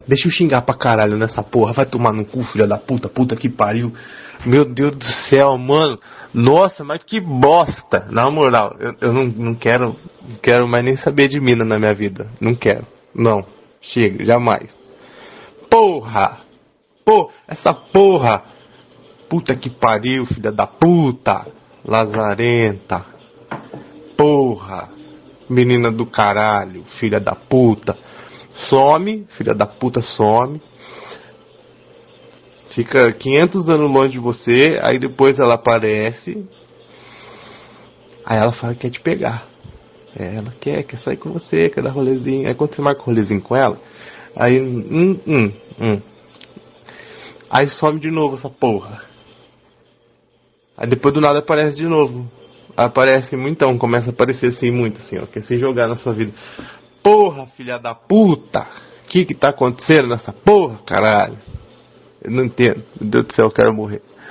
Deixa eu xingar pra caralho nessa porra. Vai tomar no cu, filha da puta. Puta que pariu. Meu Deus do céu, mano. Nossa, mas que bosta. Na moral, eu não quero mais nem saber de mina na minha vida. Não quero. Não. Chega, jamais. Porra. Pô, essa porra. Puta que pariu, filha da puta. Lazarenta. Porra. Menina do caralho, filha da puta. Some, filha da puta, some. Fica 500 anos longe de você, aí depois ela aparece. Aí ela fala que quer te pegar. Ela quer sair com você, quer dar rolezinho. Aí quando você marca o rolezinho com ela, aí aí some de novo essa porra. Aí depois do nada aparece de novo. Aparece muitão, começa a aparecer assim, muito assim, ó. Quer se jogar na sua vida. Porra, filha da puta! O que tá acontecendo nessa porra, caralho? Eu não entendo. Meu Deus do céu, eu quero morrer.